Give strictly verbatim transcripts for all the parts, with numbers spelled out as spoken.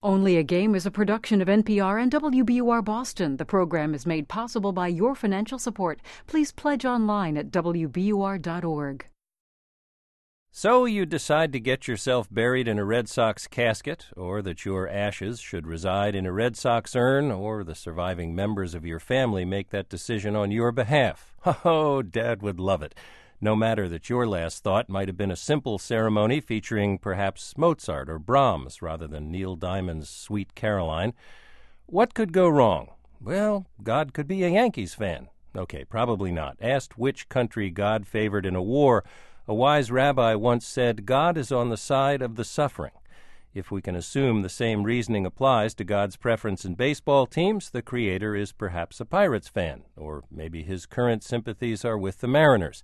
Only a Game is a production of N P R and W B U R Boston. The program is made possible by your financial support. Please pledge online at W B U R dot org. So you decide to get yourself buried in a Red Sox casket, or that your ashes should reside in a Red Sox urn, or the surviving members of your family make that decision on your behalf. Oh, Dad would love it. No matter that your last thought might have been a simple ceremony featuring perhaps Mozart or Brahms rather than Neil Diamond's Sweet Caroline. What could go wrong? Well, God could be a Yankees fan. Okay, probably not. Asked which country God favored in a war, a wise rabbi once said, God is on the side of the suffering. If we can assume the same reasoning applies to God's preference in baseball teams, the Creator is perhaps a Pirates fan, or maybe his current sympathies are with the Mariners.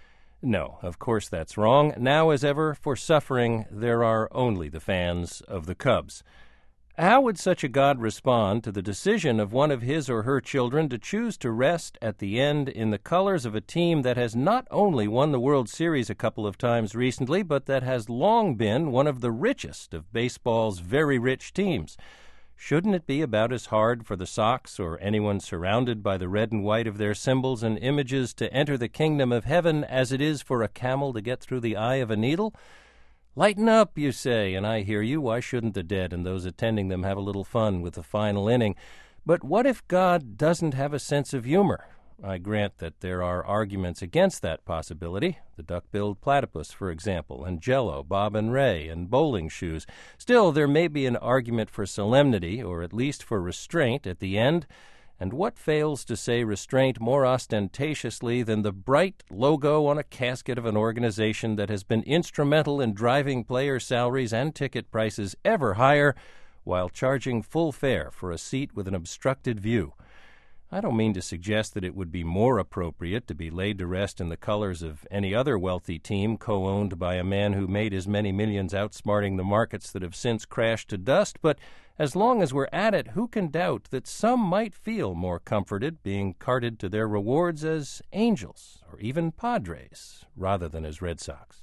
No, of course that's wrong. Now as ever, for suffering, there are only the fans of the Cubs. How would such a God respond to the decision of one of his or her children to choose to rest at the end in the colors of a team that has not only won the World Series a couple of times recently, but that has long been one of the richest of baseball's very rich teams? Shouldn't it be about as hard for the Sox or anyone surrounded by the red and white of their symbols and images to enter the kingdom of heaven as it is for a camel to get through the eye of a needle? Lighten up, you say, and I hear you. Why shouldn't the dead and those attending them have a little fun with the final inning? But what if God doesn't have a sense of humor? I grant that there are arguments against that possibility, the duck-billed platypus, for example, and Jell-O, Bob and Ray, and bowling shoes. Still, there may be an argument for solemnity, or at least for restraint, at the end. And what fails to say restraint more ostentatiously than the bright logo on a casket of an organization that has been instrumental in driving player salaries and ticket prices ever higher, while charging full fare for a seat with an obstructed view? I don't mean to suggest that it would be more appropriate to be laid to rest in the colors of any other wealthy team co-owned by a man who made his many millions outsmarting the markets that have since crashed to dust, but as long as we're at it, who can doubt that some might feel more comforted being carted to their rewards as Angels or even Padres rather than as Red Sox?